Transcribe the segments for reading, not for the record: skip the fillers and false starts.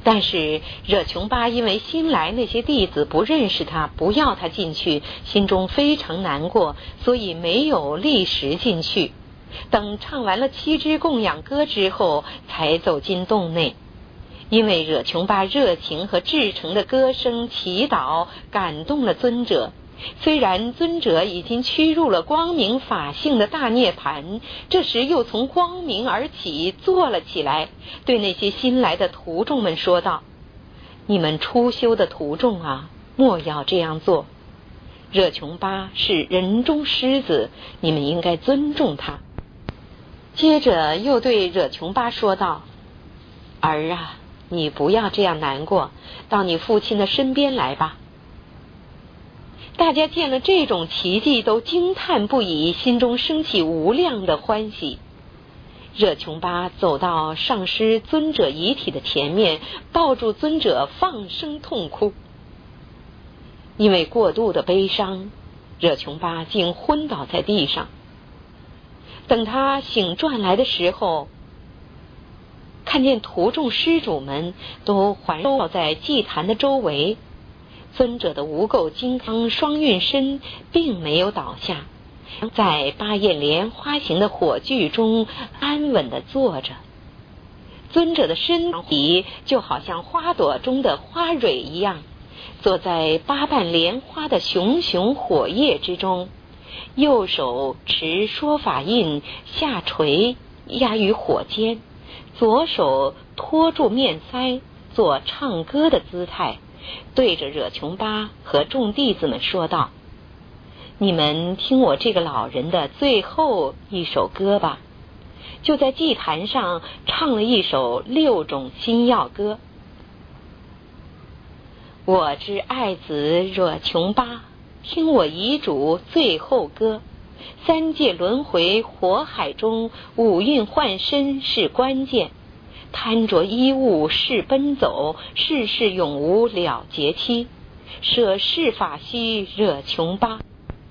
但是惹琼巴因为新来那些弟子不认识他，不要他进去，心中非常难过，所以没有立时进去。等唱完了7支供养歌之后，才走进洞内。因为惹琼巴热情和至诚的歌声祈祷感动了尊者，虽然尊者已经趋入了光明法性的大涅槃，这时又从光明而起坐了起来，对那些新来的徒众们说道：你们初修的徒众啊，莫要这样做。惹琼巴是人中狮子，你们应该尊重他。接着又对惹琼巴说道：儿啊，你不要这样难过，到你父亲的身边来吧。大家见了这种奇迹都惊叹不已，心中升起无量的欢喜。惹琼巴走到上师尊者遗体的前面，抱住尊者放声痛哭。因为过度的悲伤，惹琼巴竟昏倒在地上。等他醒转来的时候，看见徒众施主们都环绕在祭坛的周围，尊者的无垢金刚双运身并没有倒下，在8叶莲花形的火炬中安稳地坐着。尊者的身体就好像花朵中的花蕊一样，坐在8瓣莲花的熊熊火焰之中，右手持说法印下垂压于火间，左手托住面腮做唱歌的姿态，对着惹琼巴和众弟子们说道：你们听我这个老人的最后一首歌吧。就在祭坛上唱了一首6种心要歌。我之爱子惹琼巴，听我遗嘱最后歌。3界轮回火海中，五蕴换身是关键。贪着衣物是奔走，世事永无了结期。舍世法息惹琼巴。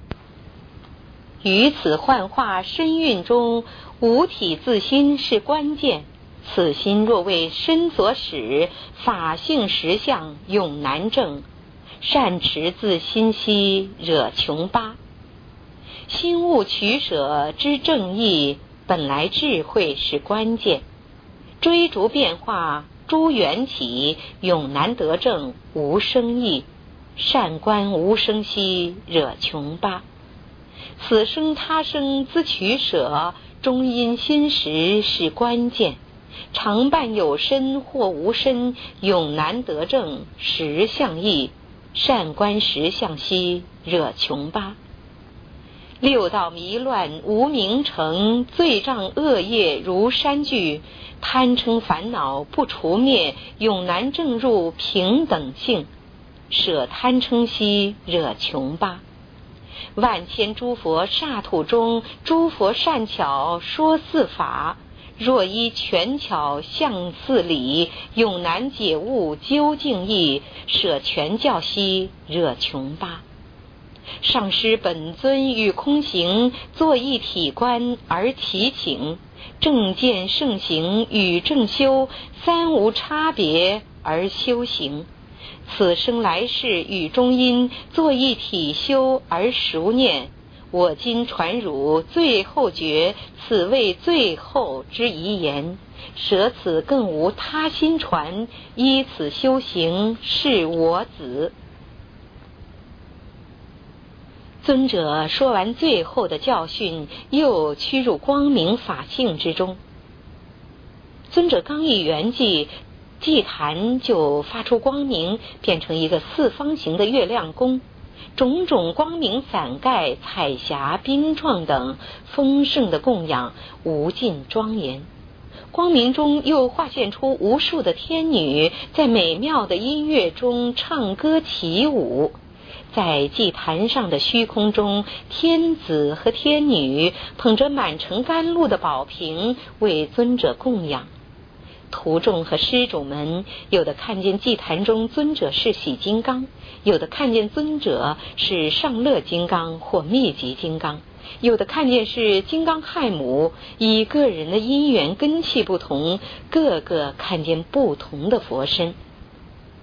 于此幻化身蕴中，五体自心是关键。此心若为身所使，法性实相永难证。善持自心息惹琼巴。心物取舍之正义，本来智慧是关键。追逐变化诸缘起，永难得正无生意。善观无生息惹琼巴。此生他生自取舍，终因心识是关键。常伴有身或无身，永难得正实相义。善观实相息惹琼巴。6道迷乱无明城，罪障恶业如山聚。贪嗔烦恼不除灭，永难证入平等性。舍贪嗔息惹琼巴。万千诸佛刹土中，诸佛善巧说四法。若依权巧相似理，永难解悟究竟义。舍全教息惹琼巴。上师本尊与空行，作一体观而齐请。正见圣行与正修，三无差别而修行。此生来世与中因，作一体修而熟念。我今传汝最后诀，此为最后之遗言。舍此更无他心传，依此修行是我子。尊者说完最后的教训，又趋入光明法性之中。尊者刚一圆寂，祭坛就发出光明，变成一个4方形的月亮宫，种种光明伞盖、彩霞、冰状等丰盛的供养，无尽庄严。光明中又化现出无数的天女，在美妙的音乐中唱歌起舞。在祭坛上的虚空中，天子和天女捧着满盛甘露的宝瓶，为尊者供养。徒众和施主们，有的看见祭坛中尊者是喜金刚，有的看见尊者是上乐金刚或密集金刚，有的看见是金刚亥母。以个人的因缘根器不同，个个看见不同的佛身。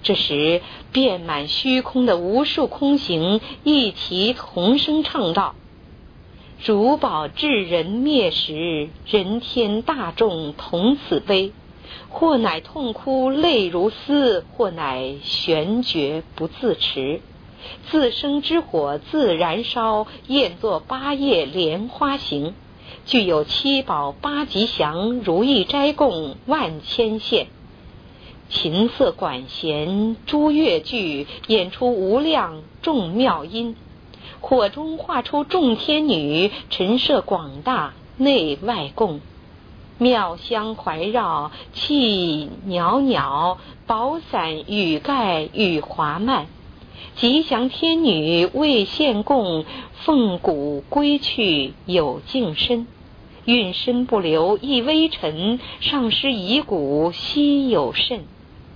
这时，遍满虚空的无数空行一齐同声唱道：如宝至人灭时，人天大众同此悲。或乃痛哭泪如丝，或乃悬绝不自持。自生之火自燃烧，焰作八叶莲花形。具有七宝八吉祥，如意斋供万千现。琴瑟管弦诸乐具，演出无量众妙音。火中画出众天女，陈设广大内外供。妙香怀绕气袅袅，宝伞雨盖雨华漫。吉祥天女为献供，凤骨归去有净身。运身不留一微尘，上师遗骨稀有甚。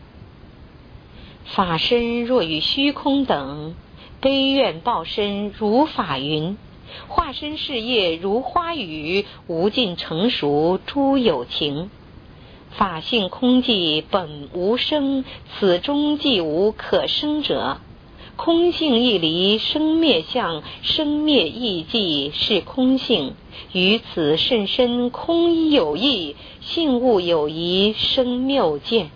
法身若与虚空等，悲愿报身如法云。化身事业如花雨，无尽成熟诸有情。法性空寂本无生，此中既无可生者。空性亦离生灭相，生灭亦寂是空性。于此甚深空一有异，性物有疑生谬见。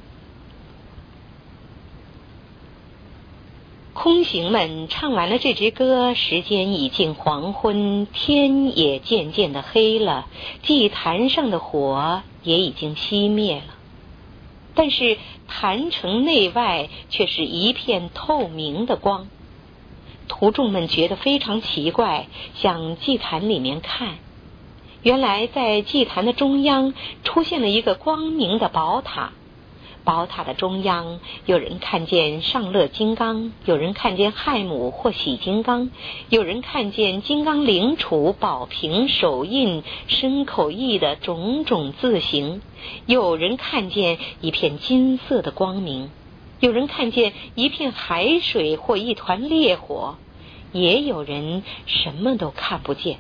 空行们唱完了这支歌，时间已近黄昏，天也渐渐的黑了，祭坛上的火也已经熄灭了。但是坛城内外却是一片透明的光。徒众们觉得非常奇怪，向祭坛里面看，原来在祭坛的中央出现了一个光明的宝塔。宝塔的中央，有人看见上乐金刚，有人看见亥母或喜金刚，有人看见金刚灵杵、宝瓶、手印、身口意的种种字形，有人看见一片金色的光明，有人看见一片海水或一团烈火，也有人什么都看不见。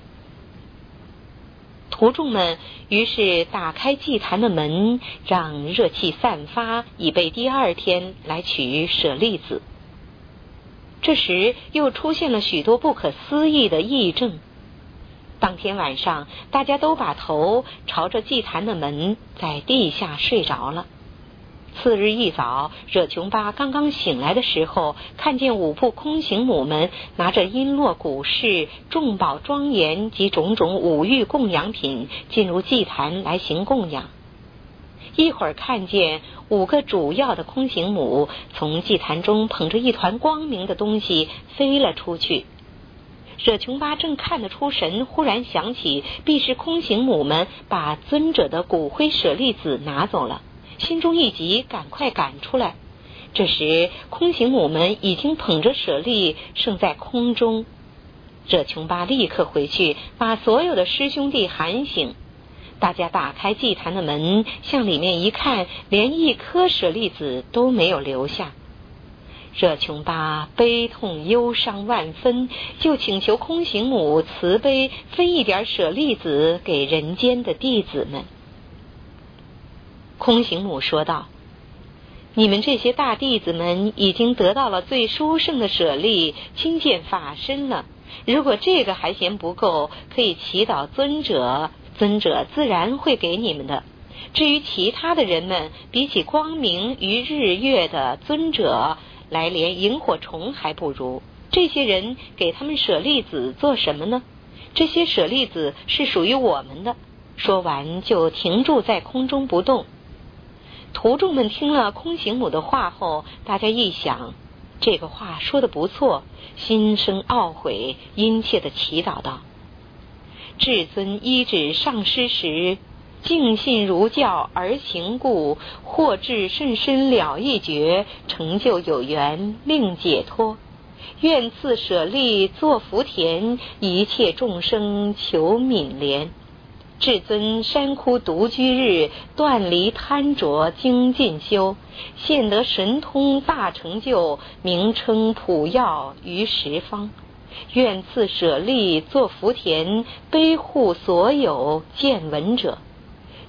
徒众们于是打开祭坛的门，让热气散发，以备第二天来取舍利子。这时又出现了许多不可思议的异症。当天晚上，大家都把头朝着祭坛的门，在地下睡着了。次日一早，惹琼巴刚刚醒来的时候，看见五部空行母们拿着璎珞古饰、众宝庄严及种种五欲供养品进入祭坛来行供养。一会儿看见5个主要的空行母从祭坛中捧着一团光明的东西飞了出去。惹琼巴正看得出神，忽然想起必是空行母们把尊者的骨灰舍利子拿走了，心中一急，赶快赶出来。这时空行母们已经捧着舍利升在空中。惹琼巴立刻回去把所有的师兄弟喊醒，大家打开祭坛的门，向里面一看，连一颗舍利子都没有留下。惹琼巴悲痛忧伤万分，就请求空行母慈悲分一点舍利子给人间的弟子们。空行母说道：你们这些大弟子们已经得到了最殊胜的舍利，亲见法身了。如果这个还嫌不够，可以祈祷尊者，尊者自然会给你们的。至于其他的人们，比起光明与日月的尊者来，连萤火虫还不如。这些人给他们舍利子做什么呢？这些舍利子是属于我们的。说完就停住在空中不动。徒众们听了空行母的话后，大家一想，这个话说得不错，心生懊悔，殷切地祈祷道：至尊依止上师时，敬信儒教而行故，或至甚深了一觉，成就有缘，令解脱。愿赐舍利作福田，一切众生求悯怜。至尊山窟独居日，断离贪着精进修，现得神通大成就，名称普耀于十方。愿赐舍利作福田，悲护所有见闻者。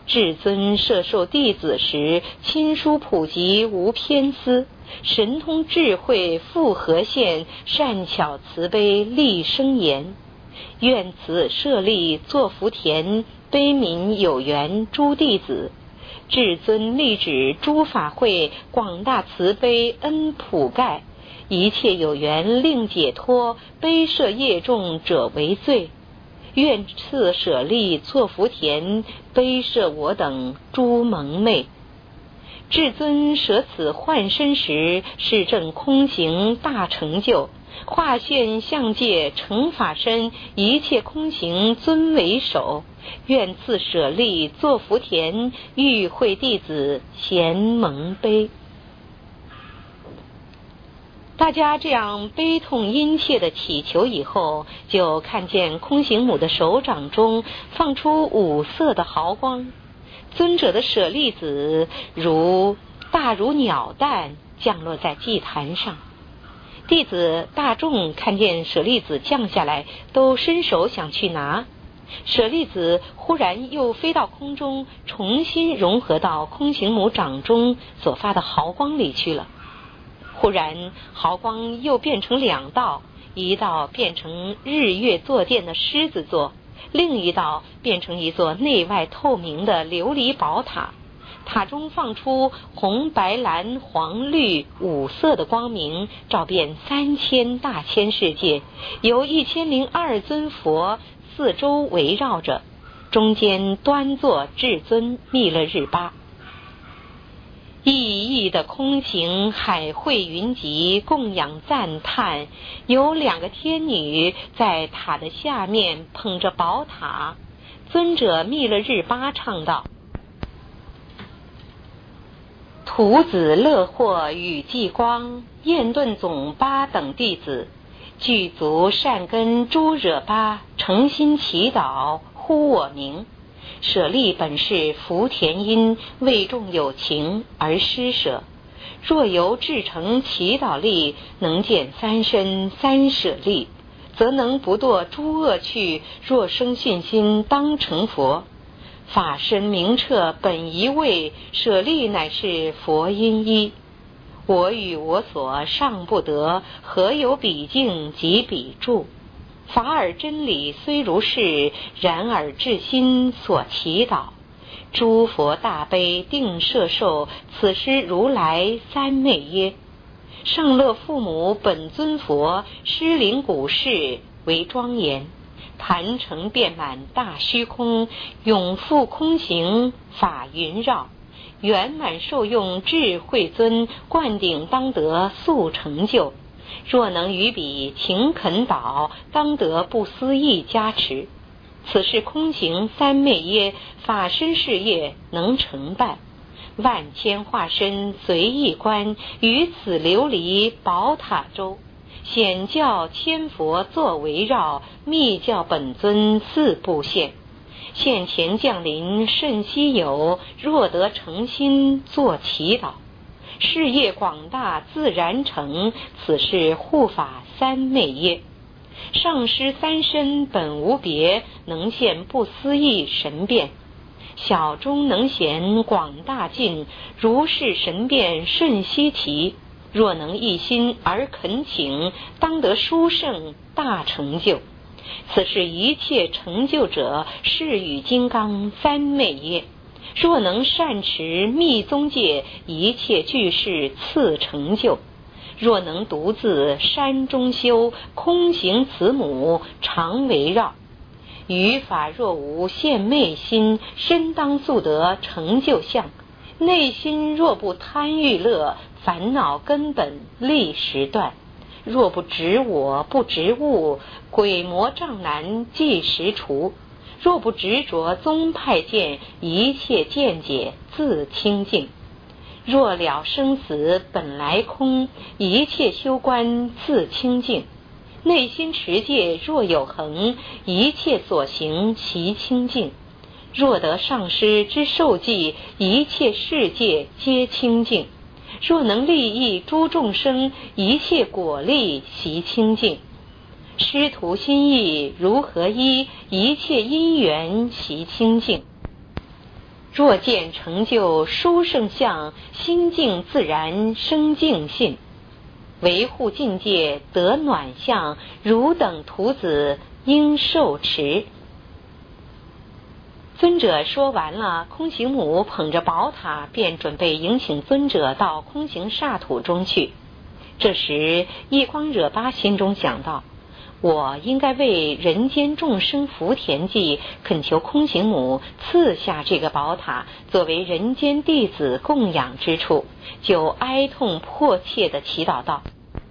至尊摄受弟子时，亲疏普及无偏私，神通智慧复和现，善巧慈悲立生言。愿此舍利作福田，悲悯有缘诸弟子。至尊立指诸法会，广大慈悲恩普盖，一切有缘令解脱，悲摄业重者为罪。愿赐舍利作福田，悲摄我等诸蒙昧。至尊舍此幻身时，是正空行大成就，化现相界成法身，一切空行尊为首。愿赐舍利作福田，欲会弟子咸蒙悲。大家这样悲痛殷切的祈求以后，就看见空行母的手掌中放出五色的毫光，尊者的舍利子大如鸟蛋降落在祭坛上。弟子大众看见舍利子降下来，都伸手想去拿，舍利子忽然又飞到空中，重新融合到空行母掌中所发的毫光里去了。忽然毫光又变成两道，一道变成日月坐殿的狮子座，另一道变成一座内外透明的琉璃宝塔，塔中放出红白蓝黄绿五色的光明，照遍3000大千世界，由1002尊佛四周围绕着，中间端坐至尊弥勒日巴。熠熠的空行海会云集，供养赞叹。有2个天女在塔的下面捧着宝塔，尊者弥勒日巴唱道：徒子乐获与济光，焰顿总巴等弟子，具足善根诸惹巴，诚心祈祷呼我名。舍利本是福田因，为众有情而施舍。若由至诚祈祷力，能见三身三舍利，则能不堕诸恶趣。若生信心，当成佛。法身明彻本一位，舍利乃是佛因一。我与我所尚不得，何有彼境及彼住？法尔真理虽如是，然而至心所祈祷。诸佛大悲定摄受，此师如来三昧耶。上乐父母本尊佛，施灵古世为庄严。坛城遍满大虚空，永复空行法云绕。圆满受用智慧尊，灌顶当得速成就。若能于彼勤恳祷，当得不思议加持。此是空行三昧耶，法身事业能成办。万千化身随意观，于此琉璃宝塔周。显教千佛作围绕，密教本尊四部现。现前降临甚稀有，若得诚心作祈祷。事业广大自然成，此是护法三昧耶。上师三身本无别，能现不思议神变。小中能显广大尽，如是神变甚稀奇。若能一心而恳请，当得殊胜大成就。此是一切成就者，是与金刚三昧耶。若能善持密宗戒，一切具是次成就。若能独自山中修，空行慈母常围绕。于法若无现昧心，身当速得成就相。内心若不贪欲乐，烦恼根本立时断。若不执我不执物，鬼魔障难即时除。若不执着宗派见，一切见解自清净。若了生死本来空，一切修观自清净。内心持戒若有恒，一切所行习清净。若得上师之受记，一切世界皆清净。若能利益诸众生，一切果利习清净。师徒心意如何一，一切因缘习清净。 若见成就殊胜相，心静自然生净信。维护境界得暖相，汝等徒子应受持。尊者说完了，空行母捧着宝塔，便准备迎请尊者到空行刹土中去。这时一光惹巴心中想到，我应该为人间众生福田计，恳求空行母赐下这个宝塔作为人间弟子供养之处，就哀痛迫切地祈祷道：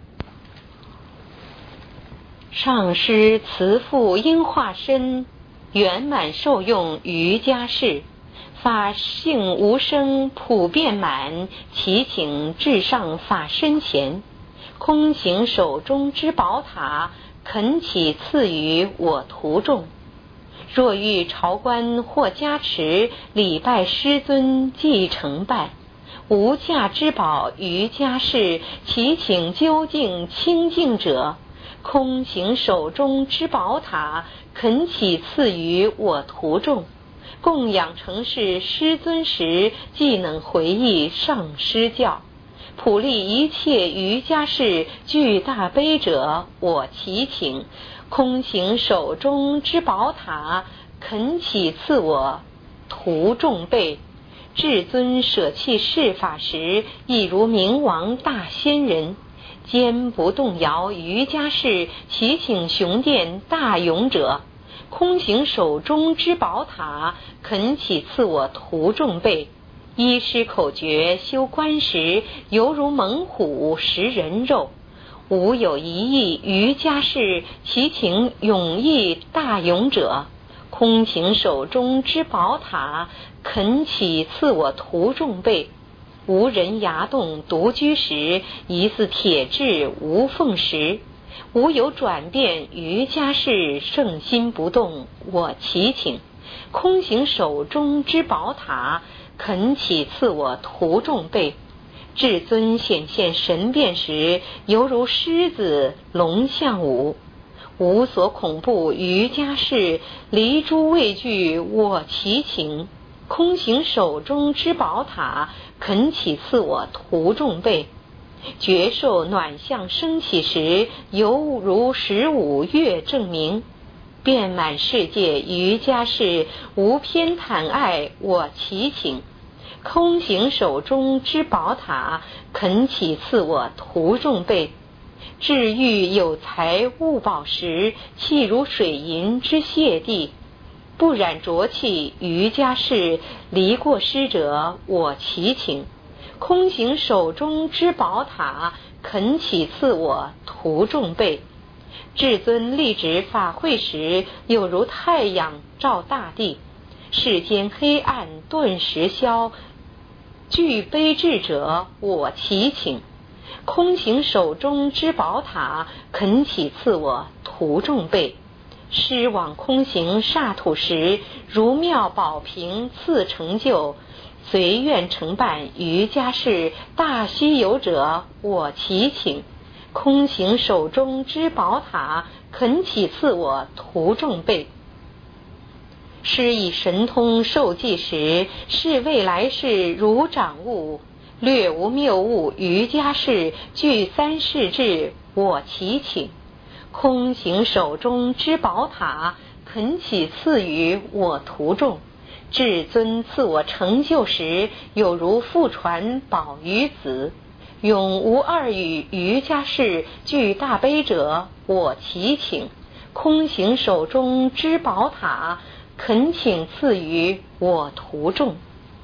上师慈父应化身，圆满受用于家事，法性无生普遍满，祈请至上法身前，空行手中之宝塔，恳祈赐予我徒众。若遇朝官或加持，礼拜师尊即成拜，无价之宝于家事，祈请究竟清净者，空行手中之宝塔，恳祈赐予我徒众。供养成事师尊时，既能回忆上师教，普利一切瑜伽事，具大悲者，我祈请空行手中之宝塔，恳祈赐我徒众辈。至尊舍弃世法时，亦如明王大仙人，坚不动摇瑜伽事，祈请雄殿大勇者，空行手中之宝塔，恳祈赐我徒众辈。依师口诀修观时，犹如猛虎食人肉，无有一意瑜伽事，祈请勇毅大勇者，空行手中之宝塔，恳祈赐我徒众辈。无人崖洞独居时，疑似铁质无缝时，无有转变瑜伽事，圣心不动，我祈请空行手中之宝塔，恳祈赐我徒众辈。至尊显现神变时，犹如狮子龙象舞，无所恐怖瑜伽事，离诸畏惧，我祈请空行手中之宝塔，恳祈赐我徒众辈。觉受暖相升起时，犹如15月正明，遍满世界瑜伽事，无偏袒爱，我祈请空行手中之宝塔，恳祈赐我徒众辈。至欲有财物宝时，气如水银之泻地，不染浊气瑜伽事，离过失者，我祈请空行手中之宝塔，恳祈赐我徒众辈。至尊立止法会时，有如太阳照大地，世间黑暗顿时消，具悲智者，我祈请空行手中之宝塔，恳祈赐我徒众辈。师往空行刹土时，如妙宝瓶赐成就，随愿承办瑜伽事，大希有者，我祈请空行手中之宝塔，恳祈赐我徒众辈。师以神通受记时，是未来世如掌悟，略无谬误瑜伽事，具三世智，我祈请空行手中之宝塔，恳祈赐予我徒众。至尊赐我成就时，有如复传宝于子，永无二语瑜伽事，具大悲者，我祈请空行手中之宝塔，恳请赐予我徒众。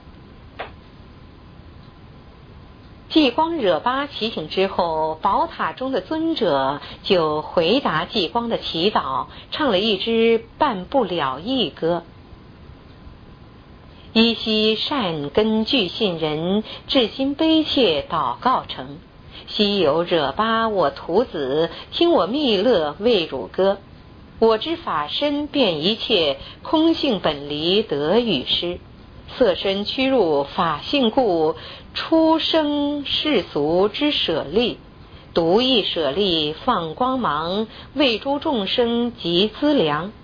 济光惹巴祈请之后，宝塔中的尊者就回答济光的祈祷，唱了一支办不了义歌。依稀善根具信人，至心悲切祷告成。昔有惹巴我徒子，听我密乐为汝歌。我之法身遍一切，空性本离得与失。色身屈入法性故，出生世俗之舍利，独一舍利放光芒，为诸众生及资粮。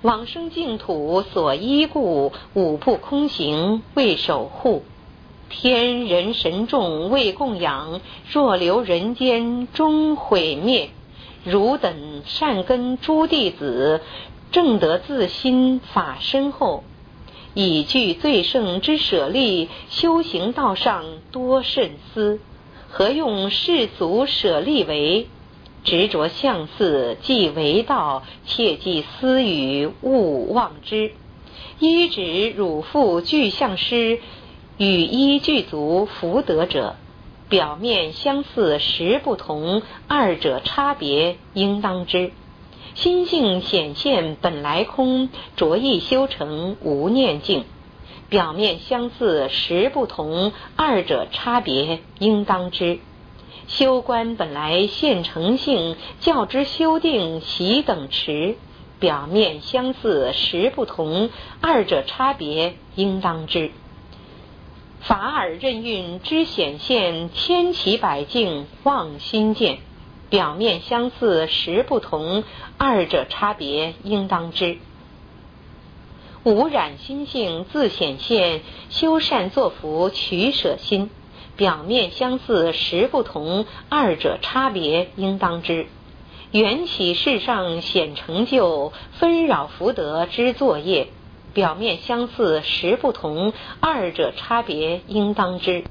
往生净土所依故，五不空行为守护。天人神众为供养，若留人间终毁灭。汝等善根诸弟子，正得自心法身后，以具最胜之舍利，修行道上多慎思。何用世俗舍利为？执着相似即为道，切忌私语勿忘之。依止汝复具相师，与依具足福德者，表面相似实不同，二者差别应当知。心性显现本来空，着意修成无念境。表面相似实不同，二者差别应当知。修观本来现成性，较之修定习等持。表面相似实不同，二者差别应当知。法尔任运之显现，千奇百境妄心见。表面相似实不同，二者差别应当知。无染心性自显现，修善作福取舍心。表面相似实不同，二者差别应当知。缘起世上显成就，纷扰福德之作业。表面相似实不同，二者差别应当知。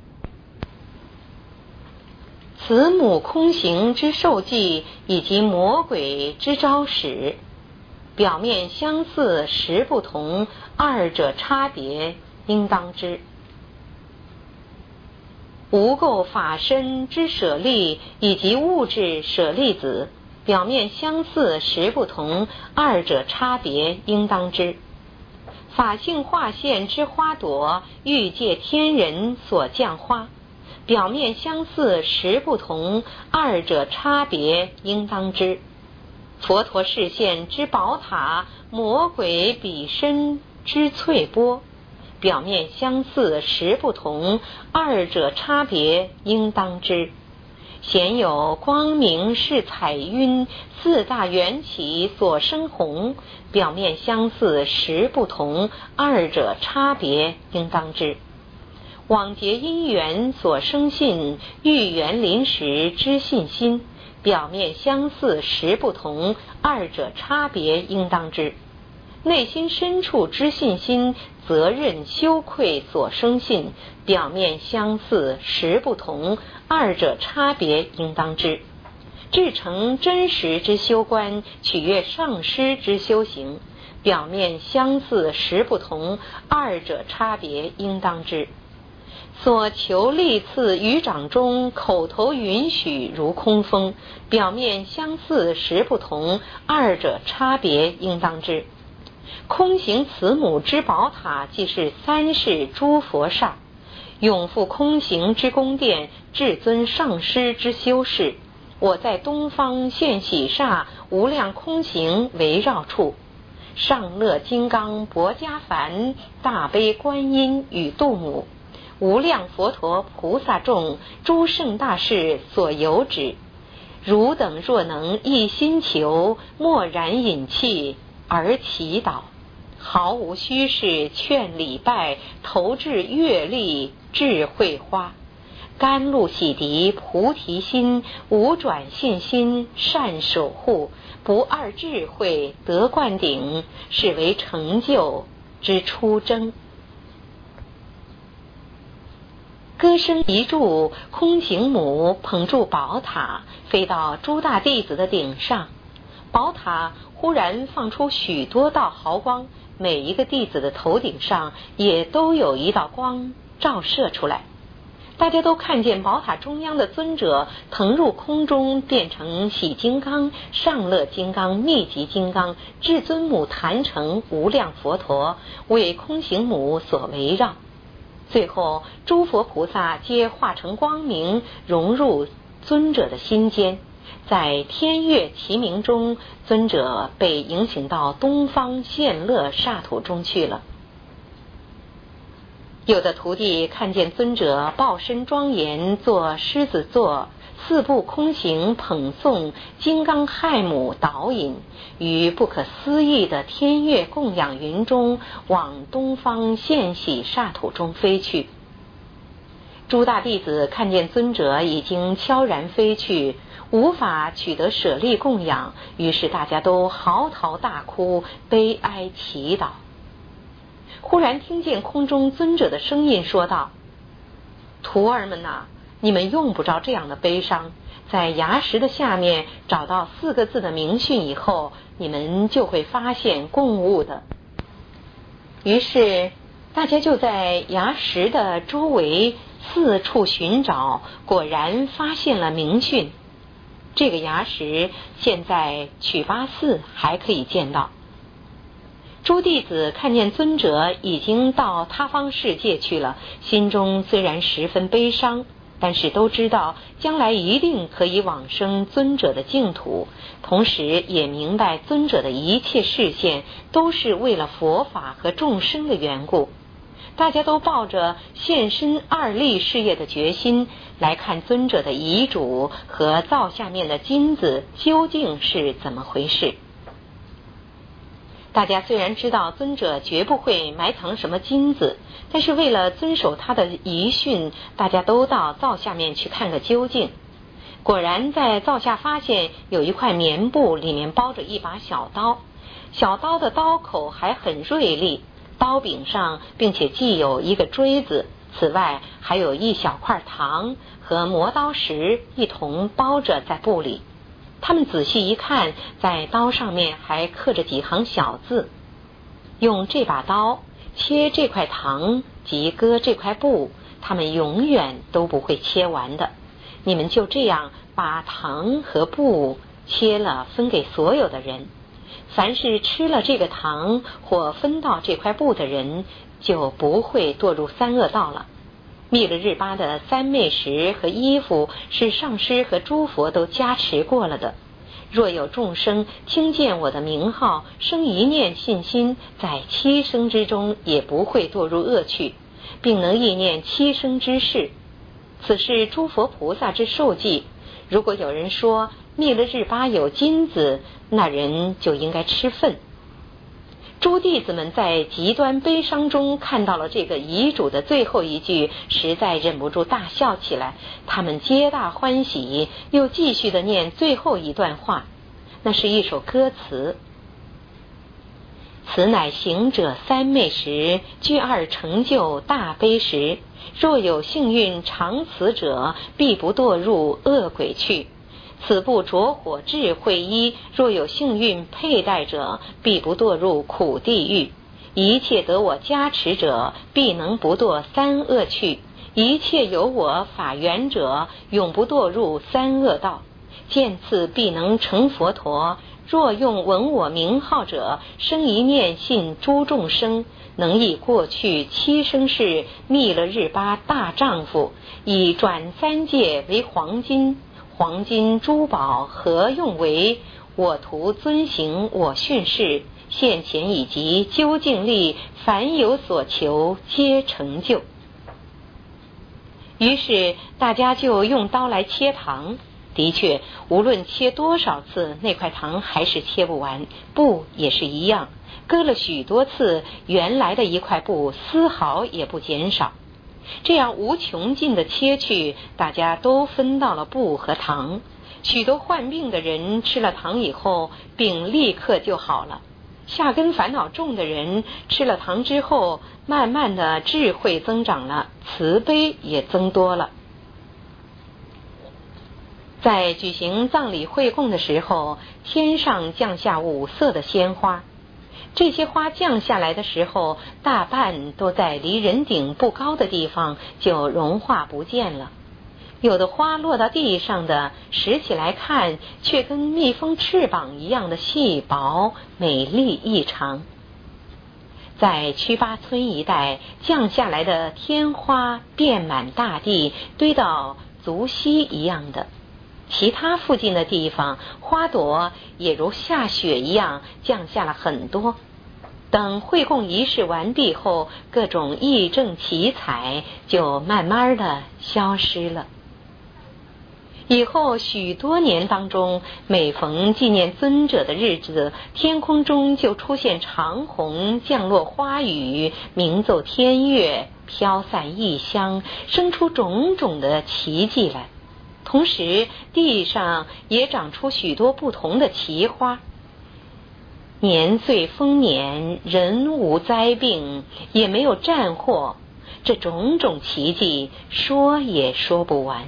慈母空行之受记，以及魔鬼之招使。表面相似实不同，二者差别应当知。无垢法身之舍利，以及物质舍利子。表面相似实不同，二者差别应当知。法性化现之花朵，欲界天人所降花。表面相似实不同，二者差别应当知。佛陀示现之宝塔，魔鬼比身之翠波。表面相似实不同，二者差别应当知。显有光明是彩云，四大缘起所生红。表面相似实不同，二者差别应当知。往劫因缘所生信，遇缘临时之信心。表面相似实不同，二者差别应当知。内心深处之信心，责任羞愧所生信。表面相似实不同，二者差别应当知。至诚真实之修观，取悦上师之修行。表面相似实不同，二者差别应当知。所求利赐于掌中，口头允许如空风。表面相似实不同，二者差别应当知。空行慈母之宝塔，即是三世诸佛刹，永复空行之宫殿，至尊上师之修士。我在东方现喜刹，无量空行围绕处。上乐金刚薄伽梵，大悲观音与度母，无量佛陀菩萨众，诸圣大士所有止。汝等若能一心求，默然引气而祈祷，毫无虚饰劝礼拜，投掷阅历智慧花。甘露洗涤菩提心，无转信心善守护，不二智慧得灌顶，是为成就之出征。歌声一住，空行母捧住宝塔，飞到诸大弟子的顶上。宝塔忽然放出许多道毫光，每一个弟子的头顶上也都有一道光照射出来。大家都看见宝塔中央的尊者腾入空中，变成喜金刚、上乐金刚、密集金刚、至尊母坛城无量佛陀，为空行母所围绕。最后诸佛菩萨皆化成光明，融入尊者的心间。在天乐齐鸣中，尊者被迎请到东方现乐刹土中去了。有的徒弟看见尊者报身庄严，做狮子座， 四部空行捧诵金刚亥母导引，于不可思议的天乐供养云中往东方现喜刹土中飞去。诸大弟子看见尊者已经悄然飞去，无法取得舍利供养，于是大家都嚎啕大哭，悲哀祈祷。忽然听见空中尊者的声音说道：徒儿们呐，你们用不着这样的悲伤，在崖石的下面找到4个字的明讯以后，你们就会发现共悟的。于是大家就在崖石的周围四处寻找，果然发现了明讯。这个崖石现在曲巴寺还可以见到。诸弟子看见尊者已经到他方世界去了，心中虽然十分悲伤，但是都知道将来一定可以往生尊者的净土，同时也明白尊者的一切示现都是为了佛法和众生的缘故。大家都抱着献身2利事业的决心来看尊者的遗嘱和灶下面的金子究竟是怎么回事。大家虽然知道尊者绝不会埋藏什么金子，但是为了遵守他的遗训，大家都到灶下面去看个究竟。果然在灶下发现有一块棉布，里面包着一把小刀，小刀的刀口还很锐利，刀柄上并且系有一个锥子，此外还有一小块糖和磨刀石一同包着在布里。他们仔细一看，在刀上面还刻着几行小字：用这把刀切这块糖及割这块布，他们永远都不会切完的。你们就这样把糖和布切了分给所有的人，凡是吃了这个糖或分到这块布的人，就不会堕入3恶道了。密勒日巴的3昧食和衣服是上师和诸佛都加持过了的。若有众生听见我的名号，生一念信心，在7生之中也不会堕入恶趣，并能忆念7生之事，此是诸佛菩萨之受记。如果有人说密勒日巴有金子，那人就应该吃粪。诸弟子们在极端悲伤中看到了这个遗嘱的最后一句，实在忍不住大笑起来。他们皆大欢喜，又继续的念最后一段话，那是一首歌词：此乃行者3昧时，具2成就大悲时。若有幸运常此者，必不堕入恶鬼去。此部着火智慧衣，若有幸运佩戴者，必不堕入苦地狱。一切得我加持者，必能不堕3恶趣。一切有我法缘者，永不堕入3恶道。见次必能成佛陀。若用闻我名号者，生一念信诸众生，能以过去7生世密勒日巴大丈夫，以转3界为黄金。黄金珠宝何用为？我徒遵行我训示，现前以及究竟力，凡有所求皆成就。于是大家就用刀来切糖，的确无论切多少次，那块糖还是切不完，布也是一样，割了许多次，原来的一块布丝毫也不减少。这样无穷尽的切去，大家都分到了布和糖。许多患病的人吃了糖以后，病立刻就好了。下根烦恼重的人吃了糖之后，慢慢的智慧增长了，慈悲也增多了。在举行葬礼会供的时候，天上降下5色的鲜花。这些花降下来的时候，大半都在离人顶不高的地方就融化不见了。有的花落到地上的，拾起来看，却跟蜜蜂翅膀一样的细薄，美丽异常。在曲巴村一带降下来的天花遍满大地，堆到足膝一样的。其他附近的地方，花朵也如下雪一样降下了很多。等会供仪式完毕后，各种异正奇彩就慢慢的消失了。 以后许多年当中，每逢纪念尊者的日子，天空中就出现长虹，降落花雨，鸣奏天乐，飘散异香，生出种种的奇迹来。同时地上也长出许多不同的奇花，年岁丰年，人无灾病，也没有战祸，这种种奇迹说也说不完。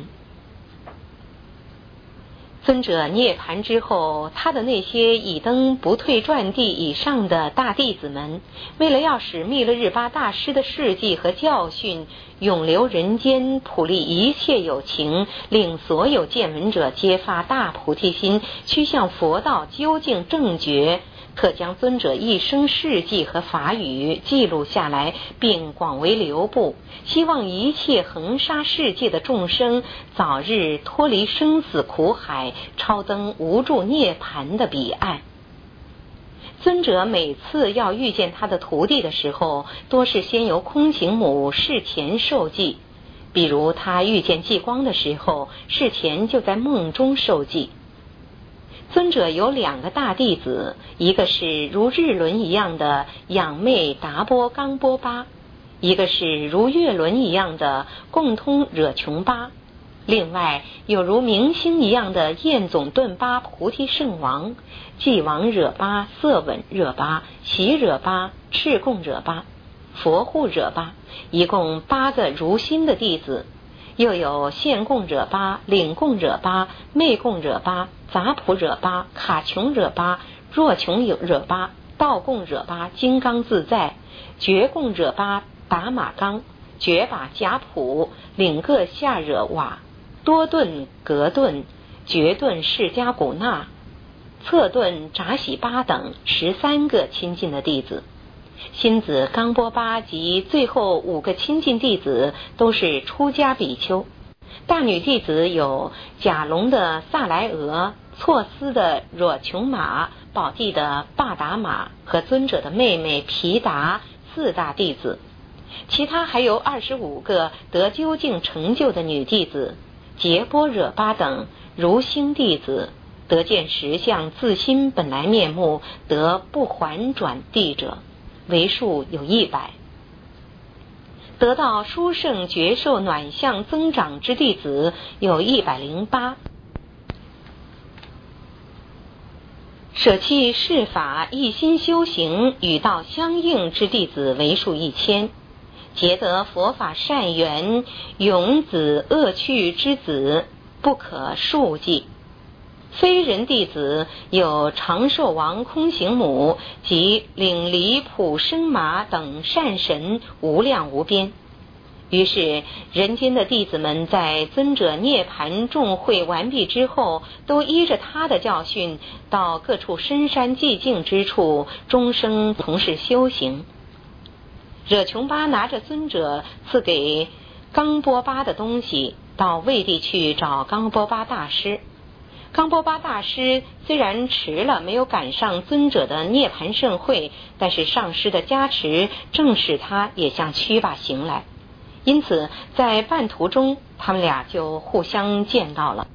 尊者涅槃之后，他的那些已登不退转地以上的大弟子们，为了要使密勒日巴大师的事迹和教训永留人间，普利一切有情，令所有见闻者皆发大菩提心，趋向佛道究竟正觉，可将尊者一生事迹和法语记录下来，并广为流布，希望一切恒沙世界的众生早日脱离生死苦海，超登无住涅槃的彼岸。尊者每次要遇见他的徒弟的时候，多是先由空行母事前受记，比如他遇见寂光的时候，事前就在梦中受记。尊者有2个大弟子，一个是如日轮一样的仰昧达波冈波巴，一个是如月轮一样的共通惹琼巴，另外有如明星一样的焰总顿巴菩提圣王、寂王惹巴、色稳惹巴、喜惹巴、赤供惹巴、佛护惹巴，一共8个如心的弟子。又有现供惹巴、领供惹巴、昧供惹巴、杂普惹巴、卡琼惹巴、若琼惹巴、道供惹巴、金刚自在、觉供惹巴、达马刚、觉把贾普、领个夏惹瓦、多顿格顿、觉顿释迦古纳、侧顿扎喜巴等13个亲近的弟子。新子冈波巴及最后5个亲近弟子都是出家比丘。大女弟子有甲龙的萨莱俄、措斯的若琼玛、宝地的巴达玛和尊者的妹妹皮达4大弟子。其他还有25个得究竟成就的女弟子，杰波惹巴等如星弟子，得见实相自心本来面目，得不还转地者，为数有100。得到殊胜觉受暖相增长之弟子有108。舍弃世法一心修行与道相应之弟子为数1000。结得佛法善缘永子恶趣之子不可数计。非人弟子有长寿王空行母及领离普生马等善神无量无边。于是人间的弟子们在尊者涅槃众会完毕之后，都依着他的教训，到各处深山寂静之处，终生从事修行。惹琼巴拿着尊者赐给冈波巴的东西，到魏地去找冈波巴大师。冈波巴大师虽然迟了，没有赶上尊者的涅槃盛会，但是上师的加持正使他也向曲巴行来，因此在半途中他们俩就互相见到了。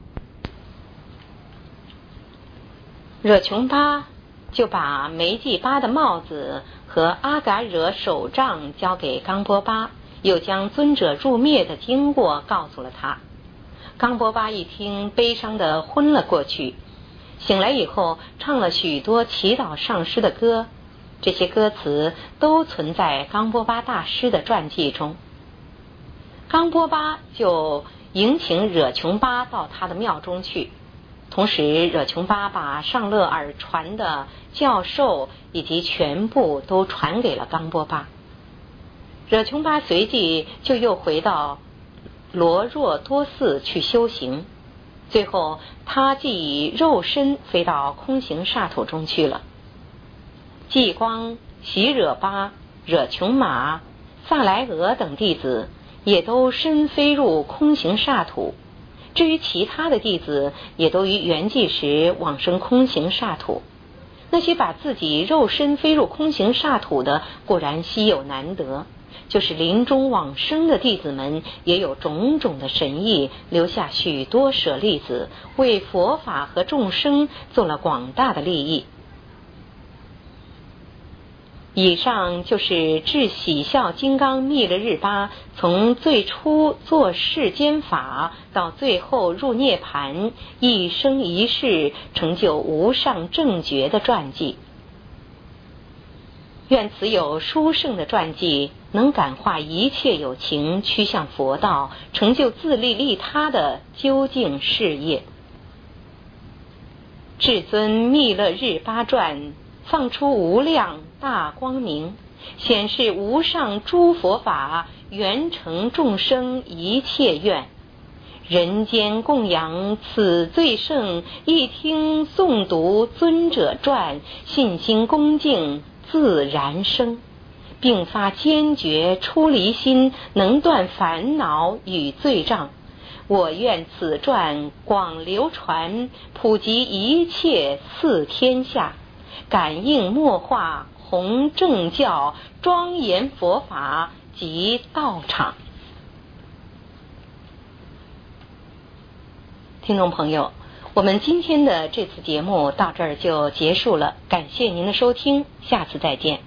惹琼巴就把梅季巴的帽子和阿嘎惹手杖交给冈波巴，又将尊者入灭的经过告诉了他。冈波巴一听，悲伤地昏了过去。醒来以后，唱了许多祈祷上师的歌，这些歌词都存在冈波巴大师的传记中。冈波巴就迎请惹琼巴到他的庙中去，同时惹琼巴把上勒尔传的教授以及全部都传给了冈波巴。惹琼巴随即就又回到罗若多寺去修行，最后他即以肉身飞到空行刹土中去了。寂光、喜惹巴、惹琼玛、萨莱俄等弟子也都身飞入空行刹土，至于其他的弟子也都于圆寂时往生空行刹土。那些把自己肉身飞入空行刹土的，固然稀有难得， 就是临终往生的弟子们也有种种的神意，留下许多舍利子，为佛法和众生做了广大的利益。以上就是智喜孝金刚密勒日巴从最初做世间法到最后入涅盘，一生一世成就无上正觉的传记。愿此有殊胜的传记能感化一切有情趋向佛道，成就自利利他的究竟事业。至尊密勒日巴传放出无量大光明，显示无上诸佛法，圆成众生一切愿。人间供养此最胜，一听诵读尊者传，信心恭敬自然生，并发坚决出离心，能断烦恼与罪障。我愿此传广流传，普及一切四天下，感应默化弘正教，庄严佛法及道场。听众朋友，我们今天的这次节目到这儿就结束了，感谢您的收听，下次再见。